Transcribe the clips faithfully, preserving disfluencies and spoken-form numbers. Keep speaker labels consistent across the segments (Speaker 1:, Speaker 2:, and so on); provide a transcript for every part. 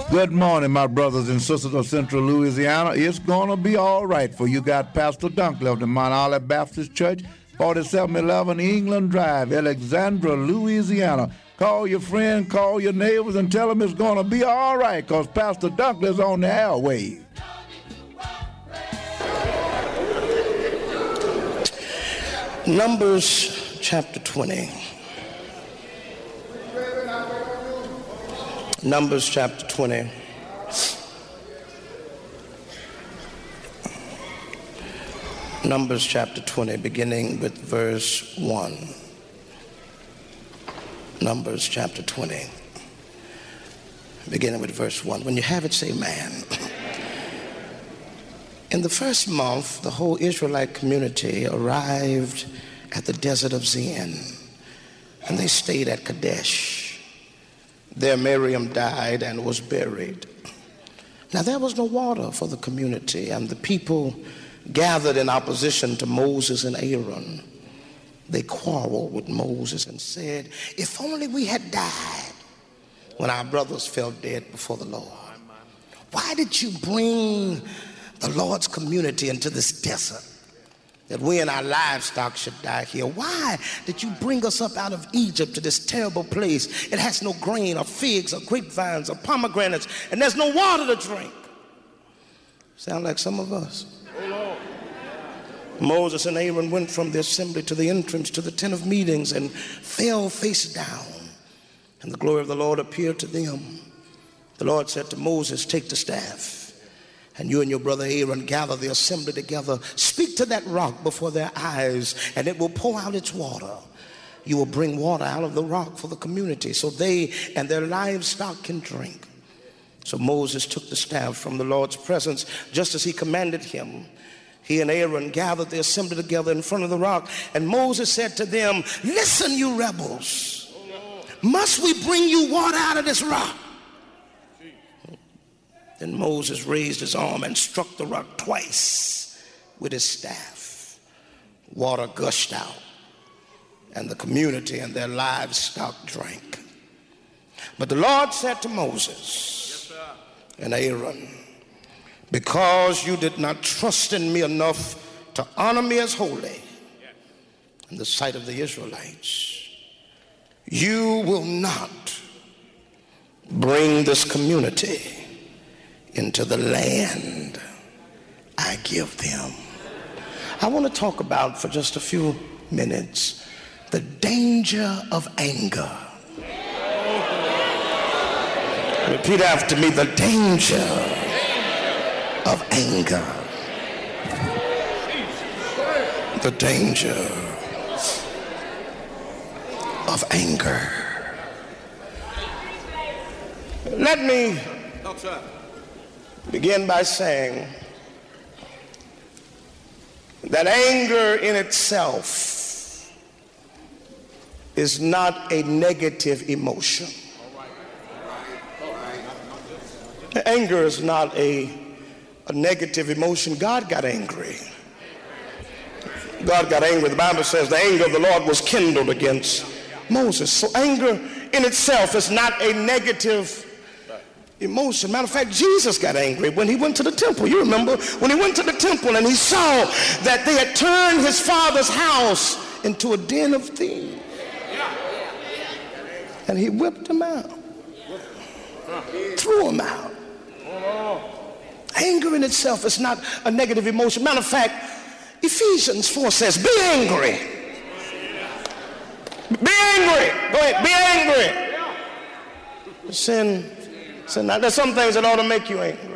Speaker 1: Good morning, my brothers and sisters of Central Louisiana. It's going to be all right for you. Got Pastor Dunkley of the Mount Olive Baptist Church, forty-seven eleven England Drive, Alexandria, Louisiana. Call your friend, call your neighbors, and tell them it's going to be all right because Pastor Dunkley is on the airwaves.
Speaker 2: Numbers chapter twenty. Numbers chapter twenty. Numbers chapter twenty, beginning with verse one. Numbers chapter twenty, beginning with verse one. When you have it, say amen. In the first month, the whole Israelite community arrived at the desert of Zin, and they stayed at Kadesh. There Miriam died and was buried. Now there was no water for the community, and the people gathered in opposition to Moses and Aaron. They quarreled with Moses and said, if only we had died when our brothers fell dead before the Lord. Why did you bring the Lord's community into this desert, that we and our livestock should die here? Why did you bring us up out of Egypt to this terrible place? It has no grain or figs or grapevines or pomegranates, and there's no water to drink. Sound like some of us. Moses and Aaron went from the assembly to the entrance to the tent of meetings and fell face down, and the glory of the Lord appeared to them. The Lord said to Moses, take the staff, and you and your brother Aaron gather the assembly together. Speak to that rock before their eyes, and it will pour out its water. You will bring water out of the rock for the community, so they and their livestock can drink. So Moses took the staff from the Lord's presence, just as he commanded him. He and Aaron gathered the assembly together in front of the rock, and Moses said to them, listen, you rebels, must we bring you water out of this rock? Then Moses raised his arm and struck the rock twice with his staff. Water gushed out, and the community and their livestock drank. But the Lord said to Moses and Aaron, because you did not trust in me enough to honor me as holy in the sight of the Israelites, you will not bring this community into the land I give them. I want to talk about for just a few minutes the danger of anger. Repeat after me, the danger of anger. The danger of anger. Let me begin by saying that anger in itself is not a negative emotion. Anger is not a, a negative emotion. God got angry. God got angry. The Bible says the anger of the Lord was kindled against Moses. So anger in itself is not a negative emotion. Matter of fact, Jesus got angry when he went to the temple. You remember when he went to the temple and he saw that they had turned his father's house into a den of thieves. And he whipped them out. Threw them out. Anger in itself is not a negative emotion. Matter of fact, Ephesians four says, be angry. Be angry. Go ahead, be angry. Sin, sin. Now, there's some things that ought to make you angry.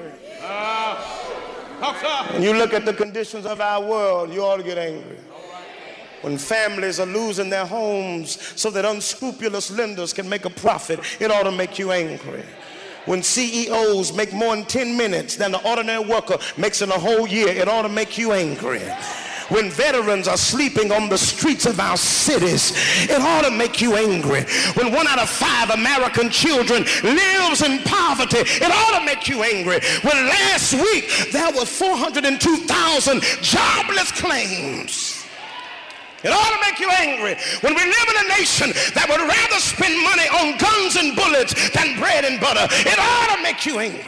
Speaker 2: When you look at the conditions of our world, you ought to get angry. When families are losing their homes so that unscrupulous lenders can make a profit, it ought to make you angry. When C E Os make more in ten minutes than the ordinary worker makes in a whole year, it ought to make you angry. When veterans are sleeping on the streets of our cities, it ought to make you angry. When one out of five American children lives in poverty, it ought to make you angry. When last week there were four hundred two thousand jobless claims, it ought to make you angry. When we live in a nation that would rather spend money on guns and bullets than bread and butter. It ought to make you angry.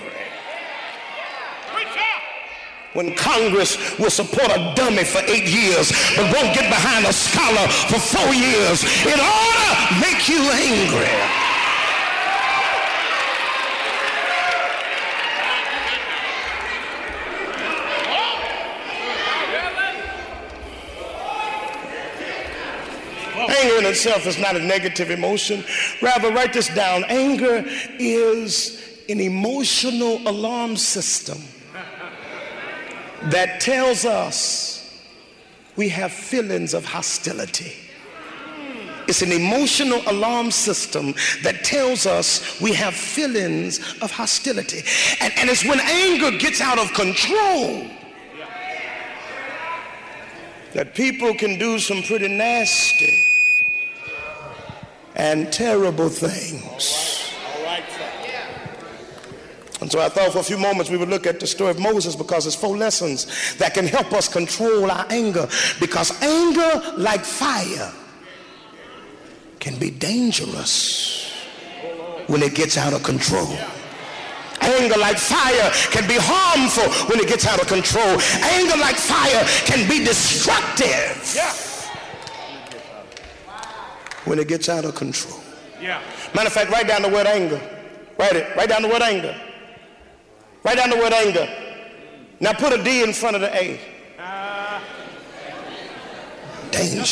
Speaker 2: When Congress will support a dummy for eight years but won't get behind a scholar for four years, it ought to make you angry. Anger in itself is not a negative emotion. Rather, write this down. Anger is an emotional alarm system that tells us we have feelings of hostility. It's an emotional alarm system that tells us we have feelings of hostility. And, and it's when anger gets out of control that people can do some pretty nasty and terrible things. And so I thought for a few moments we would look at the story of Moses, because there's four lessons that can help us control our anger. Because anger, like fire, can be dangerous when it gets out of control. Anger, like fire, can be harmful when it gets out of control. Anger, like fire, can be destructive when it gets out of control. Matter of fact, write down the word anger. Write it. Write down the word anger. Write down the word anger. Now put a D in front of the A. Danger.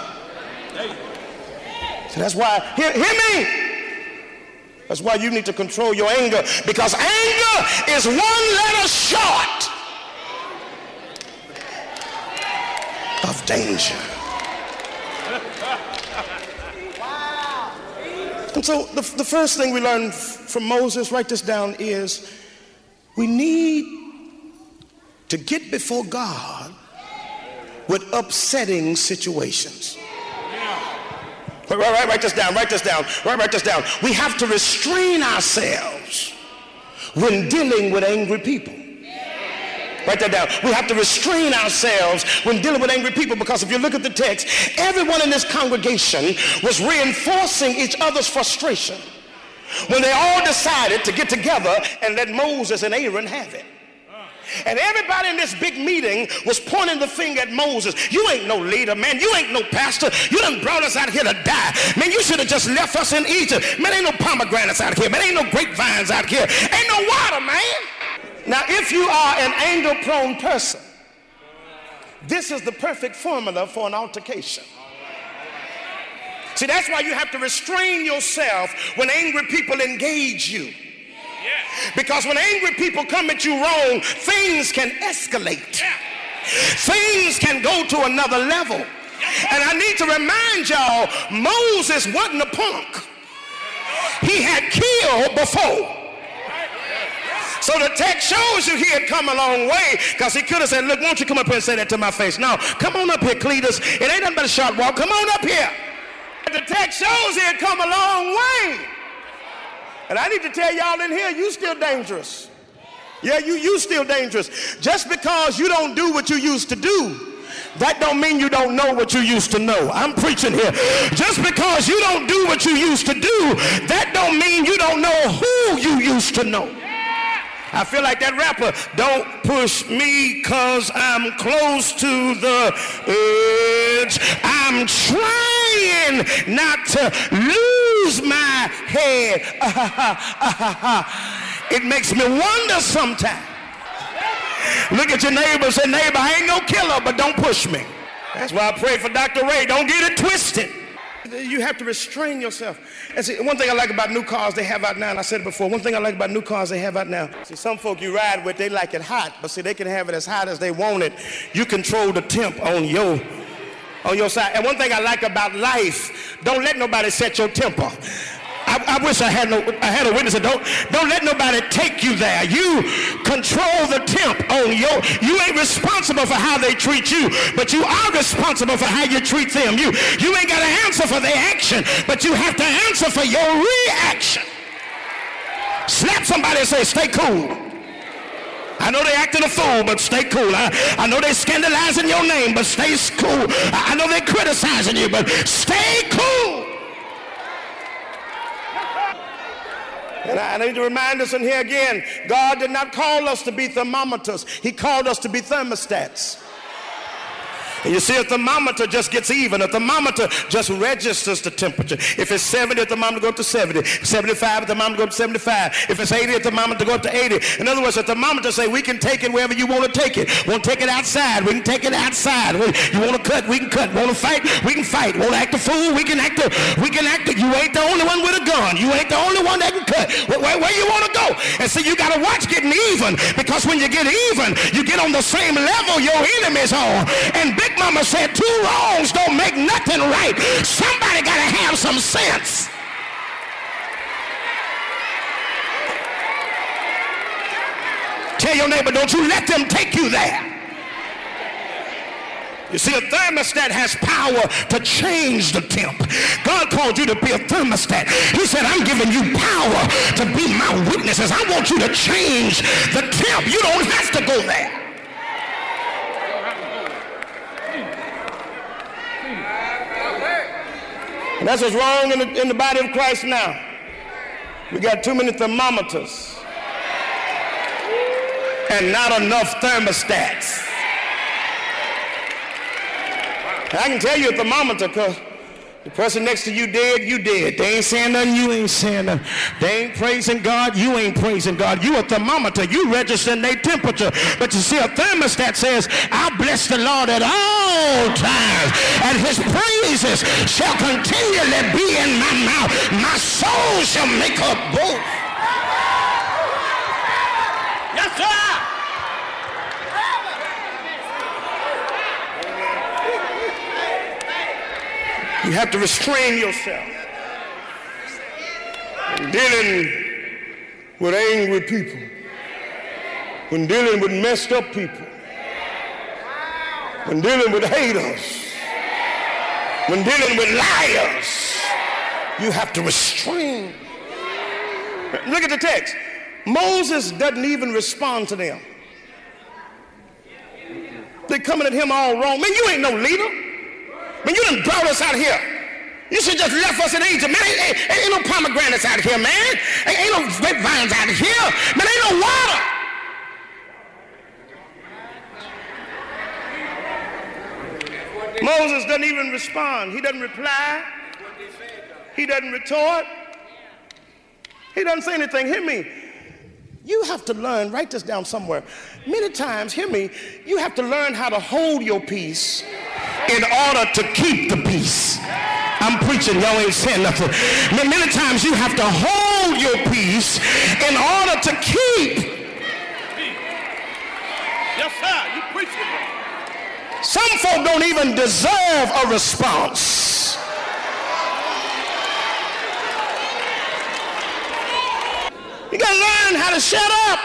Speaker 2: So that's why, hear, hear me. That's why you need to control your anger, because anger is one letter short of danger. And so the, the first thing we learn from Moses, write this down, is we need to get before God with upsetting situations. Right, right, write this down, write this down, right, write this down. We have to restrain ourselves when dealing with angry people. Write that down. We have to restrain ourselves when dealing with angry people, because if you look at the text, everyone in this congregation was reinforcing each other's frustration when they all decided to get together and let Moses and Aaron have it. And everybody in this big meeting was pointing the finger at Moses. You ain't no leader, man. You ain't no pastor. You done brought us out here to die. Man, you should have just left us in Egypt. Man, ain't no pomegranates out here. Man, ain't no grapevines out here. Ain't no water, man. Now, if you are an anger-prone person, this is the perfect formula for an altercation. See, that's why you have to restrain yourself when angry people engage you. Because when angry people come at you wrong, things can escalate. Things can go to another level. And I need to remind y'all, Moses wasn't a punk. He had killed before. So the text shows you he had come a long way, because he could have said, look, won't you come up here and say that to my face? No, come on up here, Cletus. It ain't nothing but a short walk. Come on up here. The text shows he had come a long way. And I need to tell y'all in here, you still dangerous. Yeah, you you still dangerous. Just because you don't do what you used to do, that don't mean you don't know what you used to know. I'm preaching here. Just because you don't do what you used to do, that don't mean you don't know who you used to know. I feel like that rapper, don't push me cause I'm close to the edge. I'm trying not to lose my head. It makes me wonder sometimes. Look at your neighbor and say, neighbor, I ain't no killer, but don't push me. That's why I pray for Doctor Ray. Don't get it twisted. You have to restrain yourself. And see, one thing I like about new cars they have out now, and I said it before, one thing I like about new cars they have out now, see, some folk you ride with, they like it hot, but see, they can have it as hot as they want it. You control the temp on your, on your side. And one thing I like about life, don't let nobody set your temper. I, I wish I had no, I had a witness. Don't, don't let nobody take you there. You control the temp on your. You ain't responsible for how they treat you, but you are responsible for how you treat them. You, you ain't got to answer for their action, but you have to answer for your reaction. Slap somebody and say, "Stay cool." I know they acting a fool, but stay cool. I, I know they scandalizing your name, but stay cool. I, I know they criticizing you, but stay cool. And I, and I need to remind us in here again, God did not call us to be thermometers. He called us to be thermostats. And you see, a thermometer just gets even. A thermometer just registers the temperature. If it's seventy, a thermometer go up to seventy. seventy-five, a thermometer go up to seventy-five. If it's eighty, a thermometer go up to eighty. In other words, a thermometer say we can take it wherever you want to take it. Want to take it outside, we can take it outside. You want to cut, we can cut. Want to fight, we can fight. Want to act a fool, we can act a, we can act a, you ain't the only one with a gun. You ain't the only one that can cut. Where, where, where you want to go? And so you got to watch getting even, because when you get even, you get on the same level your enemies are. And Big Mama said two wrongs don't make nothing right. Somebody got to have some sense. Tell your neighbor, don't you let them take you there. You see, a thermostat has power to change the temp. God called you to be a thermostat. He said, I'm giving you power to be my witnesses. I want you to change the temp. You don't have to go there. And that's what's wrong in the, in the body of Christ now. We got too many thermometers and not enough thermostats. I can tell you a thermometer, because the person next to you dead, you dead. They ain't saying nothing, you ain't saying nothing. They ain't praising God, you ain't praising God. You a thermometer, you registering their temperature. But you see, a thermostat says, I bless the Lord at all times, and his praises shall continually be in my mouth. My soul shall make her boast. Yes, sir. You have to restrain yourself when dealing with angry people, when dealing with messed up people, when dealing with haters, when dealing with liars. You have to restrain. Look at the text. Moses doesn't even respond to them. They're coming at him all wrong. Man, you ain't no leader. Man, you done brought us out here. You should just left us in Egypt. Man, ain't, ain't, ain't no pomegranates out here, man. Ain't, ain't no grapevines out here. Man, ain't no water. Moses doesn't even respond. He doesn't reply. He doesn't retort. He doesn't say anything. Hear me. You have to learn, write this down somewhere. Many times, hear me, you have to learn how to hold your peace in order to keep the peace. I'm preaching, y'all ain't saying nothing. Many times you have to hold your peace in order to keep. Yes, sir, you preaching. Some folk don't even deserve a response. You gotta learn how to shut up.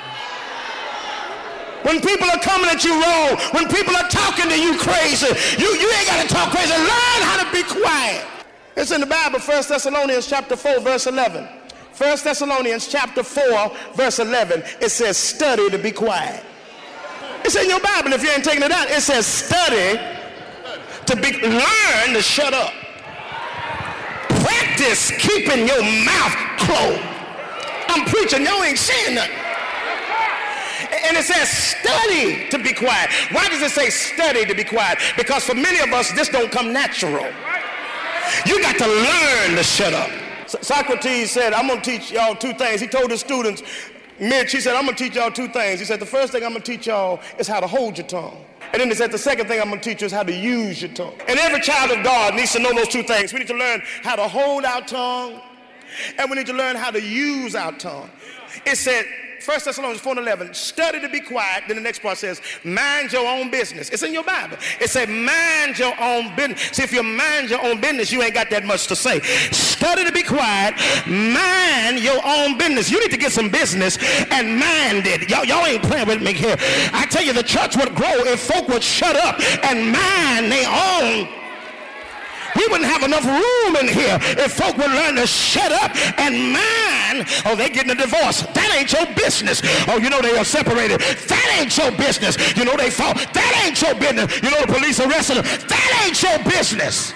Speaker 2: When people are coming at you wrong, when people are talking to you crazy, you, you ain't got to talk crazy. Learn how to be quiet. It's in the Bible, First Thessalonians chapter four, verse eleven. First Thessalonians chapter four, verse eleven. It says, study to be quiet. It's in your Bible if you ain't taking it out. It says, study to be, learn to shut up. Practice keeping your mouth closed. I'm preaching, y'all ain't saying nothing. And it says study to be quiet. Why does it say study to be quiet? Because for many of us, this don't come natural. You got to learn to shut up. So Socrates said, I'm going to teach y'all two things. He told his students, Mitch, he said, I'm going to teach y'all two things. He said, the first thing I'm going to teach y'all is how to hold your tongue. And then he said, the second thing I'm going to teach you is how to use your tongue. And every child of God needs to know those two things. We need to learn how to hold our tongue, and we need to learn how to use our tongue. It said, First Thessalonians four and eleven, study to be quiet. Then the next part says, mind your own business. It's in your Bible. It said, mind your own business. See, if you mind your own business, you ain't got that much to say. Study to be quiet. Mind your own business. You need to get some business and mind it. Y'all, y'all ain't playing with me here. I tell you, the church would grow if folk would shut up and mind their own. We wouldn't have enough room in here if folk would learn to shut up and mind. Oh, they getting a divorce. That ain't your business. Oh, you know they are separated. That ain't your business. You know they fought. That ain't your business. You know the police arrested them. That ain't your business.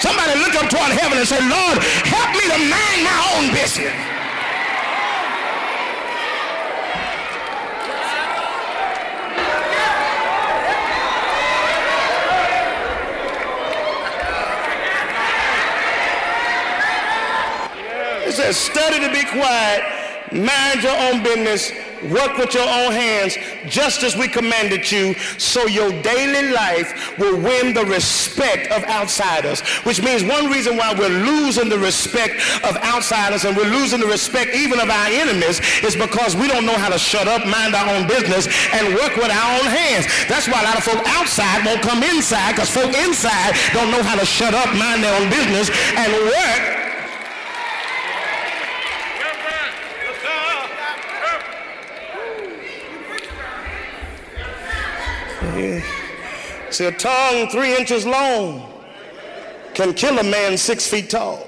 Speaker 2: Somebody look up toward heaven and say, Lord, help me to mind my own business. It says, study to be quiet, mind your own business, work with your own hands, just as we commanded you, so your daily life will win the respect of outsiders. Which means one reason why we're losing the respect of outsiders and we're losing the respect even of our enemies is because we don't know how to shut up, mind our own business, and work with our own hands. That's why a lot of folk outside won't come inside, because folk inside don't know how to shut up, mind their own business, and work. Yeah. See, a tongue three inches long can kill a man six feet tall.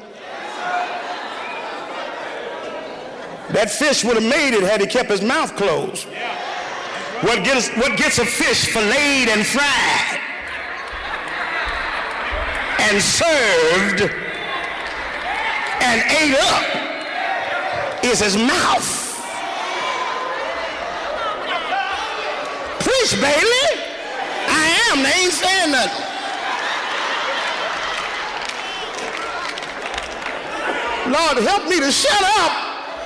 Speaker 2: That fish would have made it had he kept his mouth closed. What gets, what gets a fish filleted and fried and served and ate up is his mouth. Preach, baby. I am. They ain't saying nothing. Lord, help me to shut up.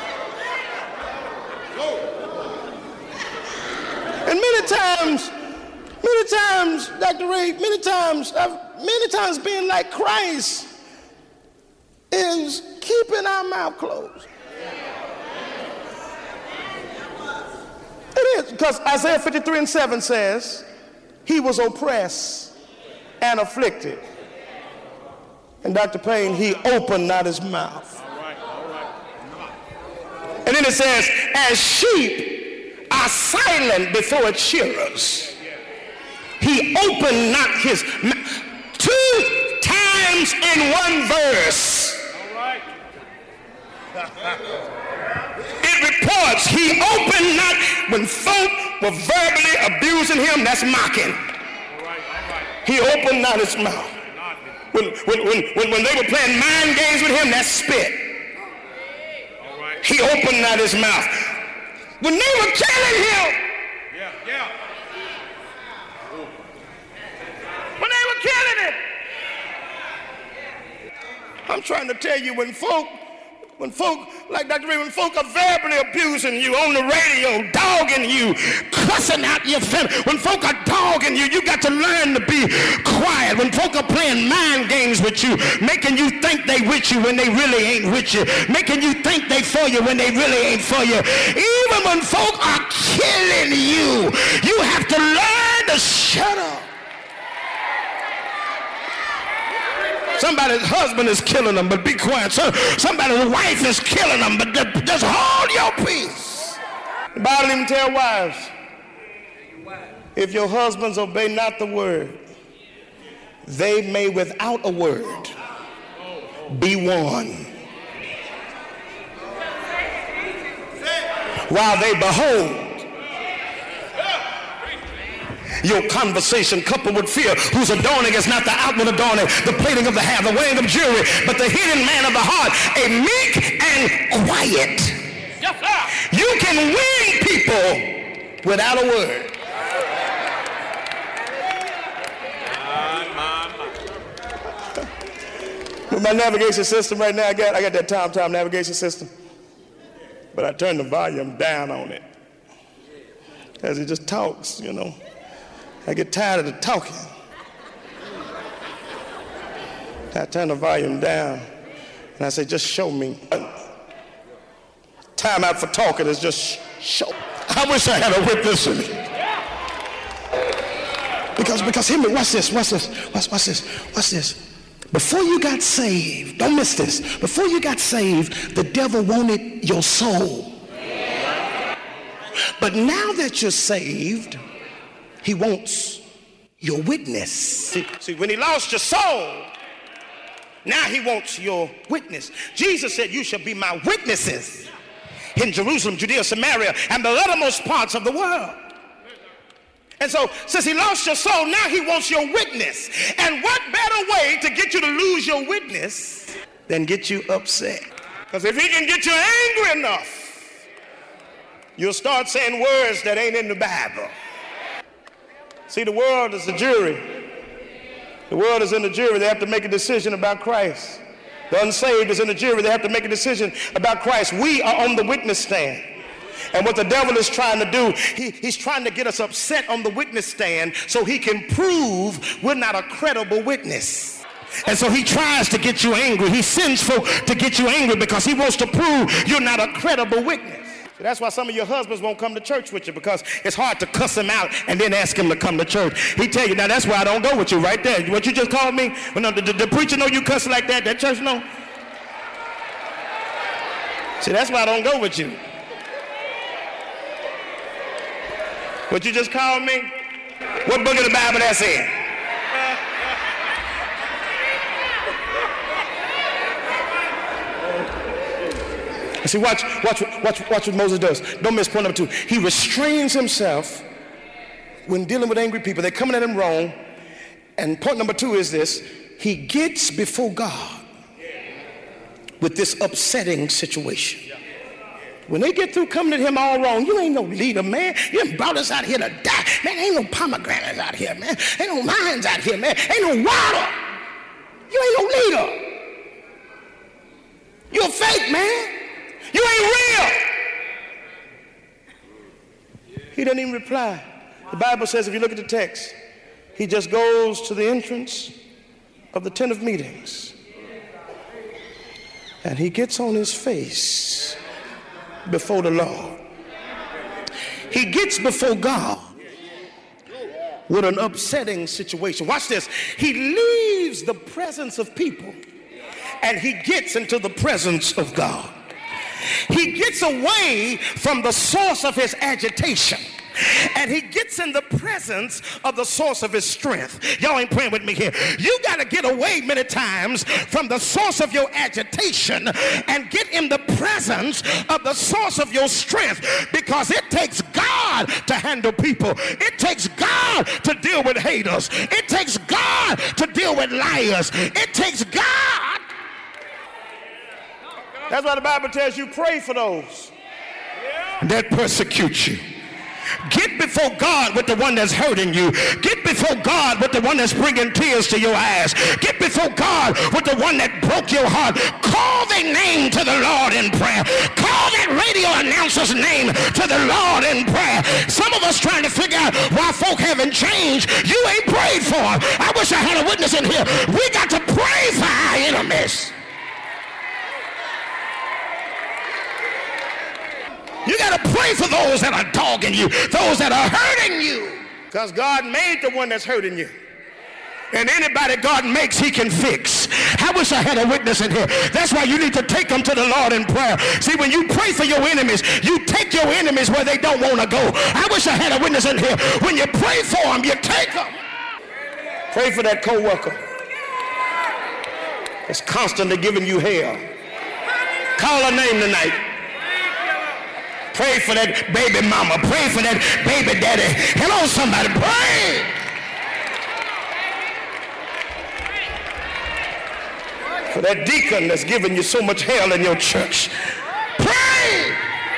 Speaker 2: And many times, many times, Doctor Ray, many times, I've, many times being like Christ is keeping our mouth closed. It is, because Isaiah fifty-three and seven says, he was oppressed and afflicted. And Doctor Payne, he opened not his mouth. All right, all right. And then it says, as sheep are silent before its shearers, he opened not his mouth. Two times in one verse. All right. It reports he opened not. When folk were verbally abusing him, that's mocking. All right, all right. He opened not his mouth. When, when, when, when, when they were playing mind games with him, that's spit. All right. He opened not his mouth. When they were killing him, yeah, yeah. When they were killing him, I'm trying to tell you, when folk When folk, like Doctor Ray, when folk are verbally abusing you on the radio, dogging you, cussing out your family, when folk are dogging you, you got to learn to be quiet. When folk are playing mind games with you, making you think they with you when they really ain't with you, making you think they for you when they really ain't for you. Even when folk are killing you, you have to learn to shut up. Somebody's husband is killing them, but be quiet. Somebody's wife is killing them, but just hold your peace. The Bible even tells wives, if your husbands obey not the word, they may without a word be won, while they behold your conversation coupled with fear, whose adorning is not the outward adorning, the plating of the hair, the wearing of jewelry, but the hidden man of the heart, a meek and quiet. Yes, sir. You can win people without a word. With my navigation system right now, I got I got that Tom Tom navigation system, but I turn the volume down on it as it just talks, you know. I get tired of the talking. I turn the volume down and I say, just show me. Time out for talking is just show. I wish I had a witness in me. Because, because hear me, watch this, watch this, watch, watch this, watch this. Before you got saved, don't miss this. Before you got saved, the devil wanted your soul. But now that you're saved, he wants your witness. See, see, when he lost your soul, now he wants your witness. Jesus said, you shall be my witnesses in Jerusalem, Judea, Samaria, and the uttermost parts of the world. And so, since he lost your soul, now he wants your witness. And what better way to get you to lose your your witness than get you upset. Because if he can get you angry enough, you'll start saying words that ain't in the Bible. See, the world is a jury. The world is in the jury. They have to make a decision about Christ. The unsaved is in the jury. They have to make a decision about Christ. We are on the witness stand. And what the devil is trying to do, he, he's trying to get us upset on the witness stand so he can prove we're not a credible witness. And so he tries to get you angry. He sends folk to get you angry because he wants to prove you're not a credible witness. So that's why some of your husbands won't come to church with you, because it's hard to cuss him out and then ask him to come to church. He tell you, now that's why I don't go with you right there. What you just called me? Well, no, the, the, the preacher know you cuss like that. That church know. See, that's why I don't go with you. What you just called me? What book of the Bible that's in? See, watch, watch, watch, watch what Moses does. Don't miss point number two. He restrains himself when dealing with angry people. They're coming at him wrong. And point number two is this. He gets before God with this upsetting situation. When they get through coming at him all wrong, you ain't no leader, man. You done brought us out here to die. Man, ain't no pomegranates out here, man. Ain't no mines out here, man. Ain't no water. You ain't no leader. You a fake, man. You ain't real. He doesn't even reply. The Bible says, if you look at the text, he just goes to the entrance of the tent of meetings. And he gets on his face before the Lord. He gets before God with an upsetting situation. Watch this. He leaves the presence of people and he gets into the presence of God. He gets away from the source of his agitation and he gets in the presence of the source of his strength. Y'all ain't praying with me here. You got to get away many times from the source of your agitation and get in the presence of the source of your strength, because it takes God to handle people. It takes God to deal with haters. It takes God to deal with liars. It takes God. That's why the Bible tells you, pray for those that persecute you. Get before God with the one that's hurting you. Get before God with the one that's bringing tears to your eyes. Get before God with the one that broke your heart. Call their name to the Lord in prayer. Call that radio announcer's name to the Lord in prayer. Some of us trying to figure out why folk haven't changed. You ain't prayed for them. I wish I had a witness in here. We got to pray for our enemies. You got to pray for those that are dogging you, those that are hurting you. Because God made the one that's hurting you. And anybody God makes, he can fix. I wish I had a witness in here. That's why you need to take them to the Lord in prayer. See, when you pray for your enemies, you take your enemies where they don't want to go. I wish I had a witness in here. When you pray for them, you take them. Pray for that co-worker that's constantly giving you hell. Call her name tonight. Pray for that baby mama. Pray for that baby daddy. Hello, somebody. Pray. For that deacon that's giving you so much hell in your church. Pray.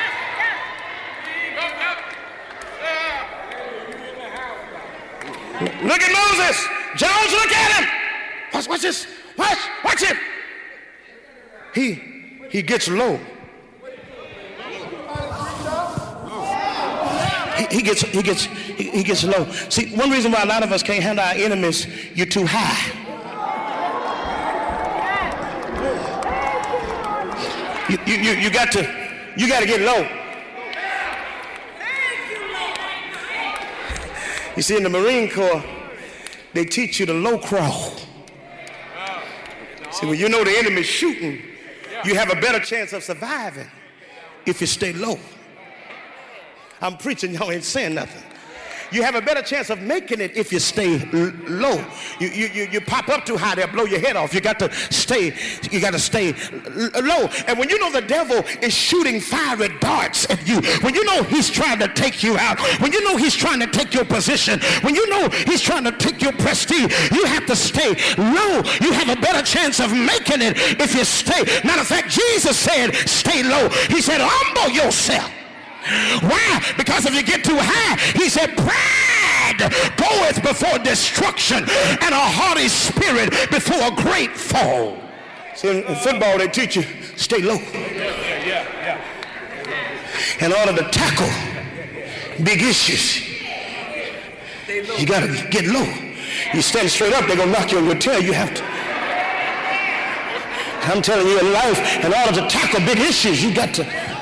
Speaker 2: Look at Moses. Jones, look at him. Watch, watch this. Watch, watch him. He, he gets low. He gets, he gets, he, he gets low. See, one reason why a lot of us can't handle our enemies, you're too high. You, you, you, you got to, you got to get low. You see, in the Marine Corps, they teach you to low crawl. See, when you know the enemy's shooting, you have a better chance of surviving if you stay low. I'm preaching, y'all ain't saying nothing. You have a better chance of making it if you stay l- low. You, you, you, you pop up too high, they'll blow your head off. You got to stay, you got to stay l- low. And when you know the devil is shooting fiery darts at you, when you know he's trying to take you out, when you know he's trying to take your position, when you know he's trying to take your prestige, you have to stay low. You have a better chance of making it if you stay. Matter of fact, Jesus said, stay low. He said, humble yourself. Why? Because if you get too high, he said, pride goeth before destruction and a haughty spirit before a great fall. See, in football they teach you, stay low. In order to tackle big issues, you got to get low. You stand straight up, they're going to knock you on your tail. You have to. I'm telling you, in life, in order to tackle big issues, you got to.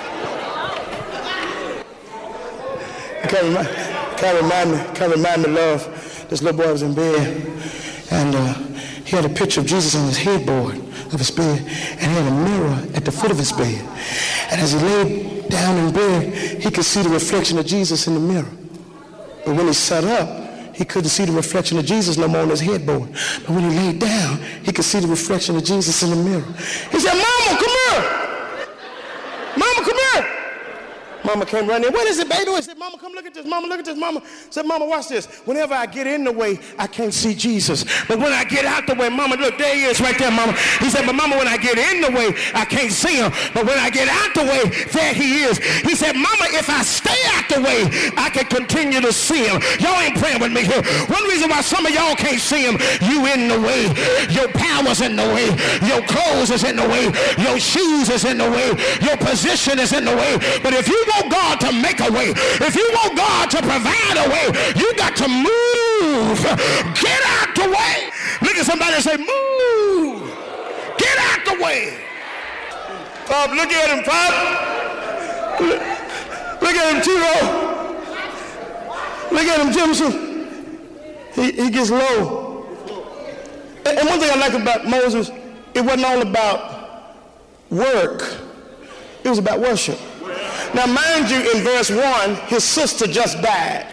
Speaker 2: Can't remind, can't remind me, can't remind me, love. This little boy was in bed, and uh, he had a picture of Jesus on his headboard of his bed, and he had a mirror at the foot of his bed. And as he laid down in bed, he could see the reflection of Jesus in the mirror. But when he sat up, he couldn't see the reflection of Jesus no more on his headboard. But when he laid down, he could see the reflection of Jesus in the mirror. He said, Mama, come here. Mama, come here. Mama came running in. What is it, baby? I said, Mama, come look at this. Mama, look at this. Mama said, Mama, watch this. Whenever I get in the way, I can't see Jesus. But when I get out the way, Mama, look, there he is right there, Mama. He said, but Mama, when I get in the way, I can't see him. But when I get out the way, there he is. He said, Mama, if I stay out the way, I can continue to see him. Y'all ain't praying with me here. One reason why some of y'all can't see him, you in the way. Your power's in the way. Your clothes is in the way. Your shoes is in the way. Your position is in the way. But if you want God to make a way, if you want God to provide a way, you got to move. Get out the way. Look at somebody and say, move. Get out the way. Pop, look at him, Pop. Look, look at him, Tito. Look at him, Jimson. He, he gets low. And, and one thing I like about Moses, it wasn't all about work. It was about worship. Now, mind you, in verse one, his sister just died.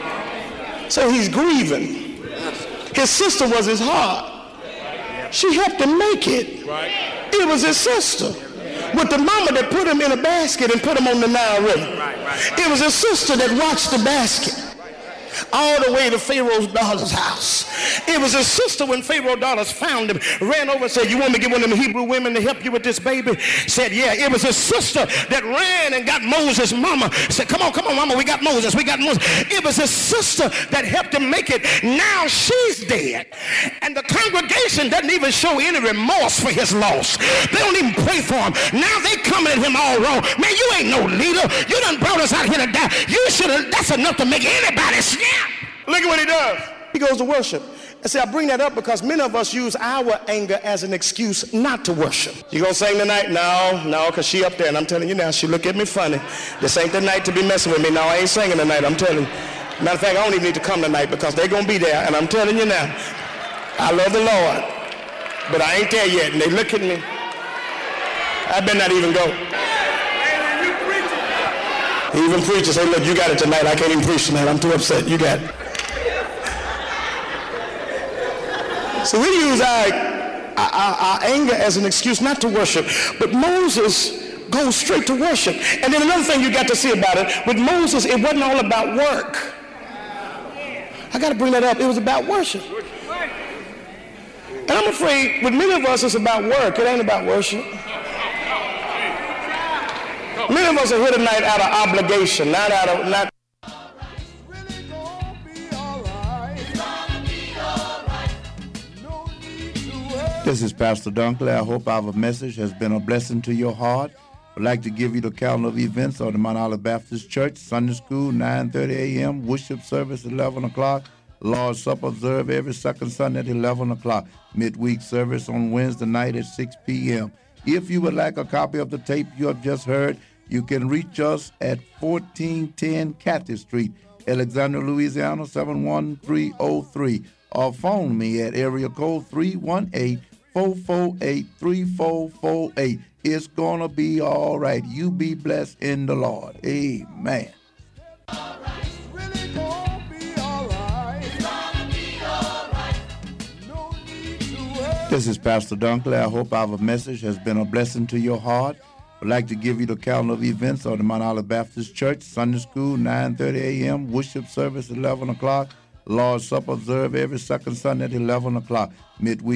Speaker 2: So he's grieving. His sister was his heart. She helped him make it. It was his sister. With the mama that put him in a basket and put him on the Nile River. It was his sister that watched the basket all the way to Pharaoh's daughter's house. It was his sister when Pharaoh's daughters found him, ran over and said, you want me to get one of them Hebrew women to help you with this baby? Said, yeah. It was his sister that ran and got Moses' mama. Said, come on, come on, mama, we got Moses, we got Moses. It was his sister that helped him make it. Now she's dead. And the congregation doesn't even show any remorse for his loss. They don't even pray for him. Now they coming at him all wrong. Man, you ain't no leader. You done brought us out here to die. You should have, that's enough to make anybody snap. Look at what he does. He goes to worship. And see, I bring that up because many of us use our anger as an excuse not to worship. You gonna sing tonight? No, no, because she up there, and I'm telling you now, she look at me funny. This ain't the night to be messing with me. No, I ain't singing tonight, I'm telling you. Matter of fact, I don't even need to come tonight because they're gonna be there, and I'm telling you now, I love the Lord, but I ain't there yet, and they look at me. I better not even go. Even preachers say, look, you got it tonight. I can't even preach tonight. I'm too upset. You got it. So we use our, our, our anger as an excuse not to worship. But Moses goes straight to worship. And then another thing you got to see about it, with Moses, it wasn't all about work. I got to bring that up. It was about worship. And I'm afraid with many of us, it's about work. It ain't about worship. Many of us are here tonight out of obligation, not out of, not.
Speaker 1: This is Pastor Dunkley. I hope our message has been a blessing to your heart. I'd like to give you the calendar of events of the Mount Olive Baptist Church. Sunday school, nine thirty a.m., worship service, eleven o'clock. Lord's Supper observed every second Sunday at eleven o'clock. Midweek service on Wednesday night at six p.m. If you would like a copy of the tape you have just heard, you can reach us at fourteen ten Cathy Street, Alexandria, Louisiana, seven one three oh three, or phone me at area code three one eight, four four eight, three four four eight. It's going to be all right. You be blessed in the Lord. Amen. All right. Really This is Pastor Dunkley. I hope our message has been a blessing to your heart. I'd like to give you the calendar of events of the Mount Olive Baptist Church. Sunday school, nine thirty a.m. Worship service, eleven o'clock. Lord's Supper observed every second Sunday at eleven o'clock. Midweek